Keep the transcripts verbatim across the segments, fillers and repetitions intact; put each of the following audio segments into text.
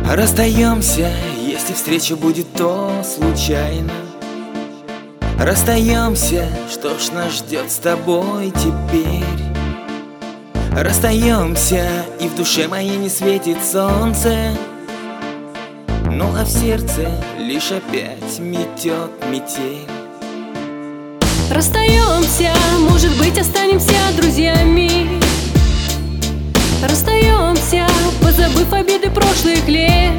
Расстаемся, если встреча будет, то случайно. Расстаемся, что ж нас ждет с тобой теперь? Расстаемся, и в душе моей не светит солнце, ну а в сердце лишь опять метет метель. Расстаемся, может быть, останемся друзьями. Расстаемся, позабыв обиды прошлых лет.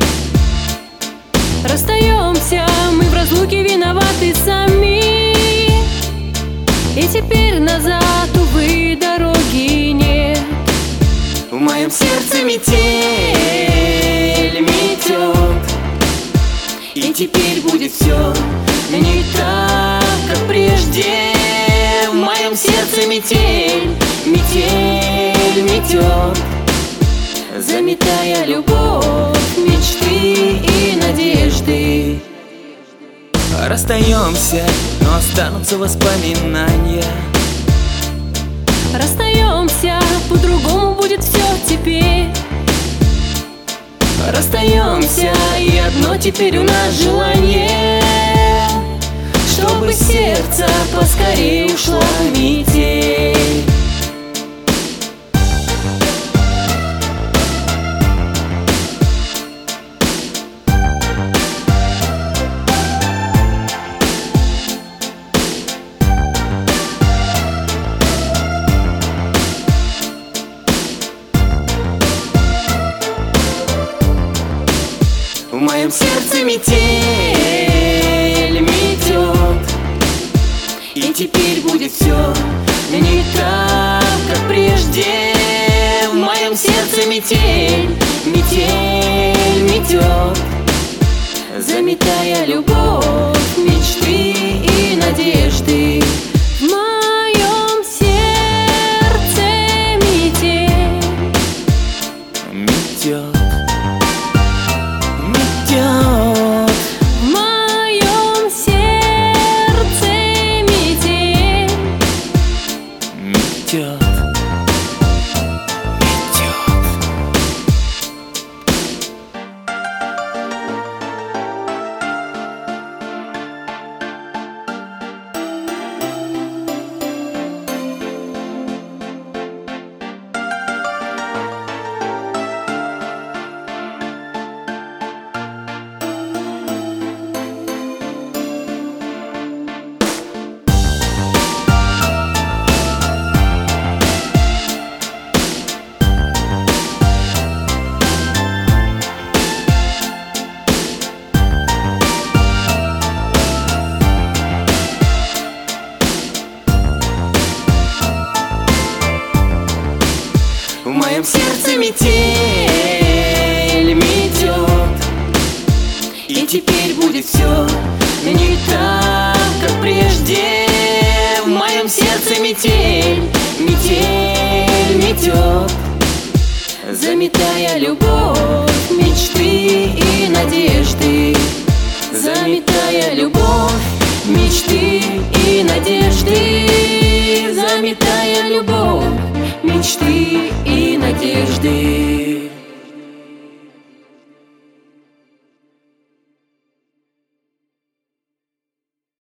Расстаемся, мы в разлуке виноваты сами. И теперь назад, увы, дороги нет. В моем сердце метель метет, и теперь будет все не так, как прежде. В моем сердце метель, метель метет, заметая любовь, мечты и надежды. Расстаемся, но останутся воспоминания. Расстаемся, по-другому будет все теперь. Расстаемся, и одно теперь у нас желание, чтобы сердце поскорее ушла в метель. В моем сердце метель метет, и теперь будет все не так, как прежде. В моем сердце метель, метель метет, заметая любовь, мечты и надежды. В моем сердце метель метет. В моем сердце метель метет. В моем сердце метель метет, и теперь будет все не так, как прежде. В моем сердце метель, метель метет, заметая любовь, мечты и надежды. Заметая любовь, мечты и надежды. Заметая любовь, мечты и надежды.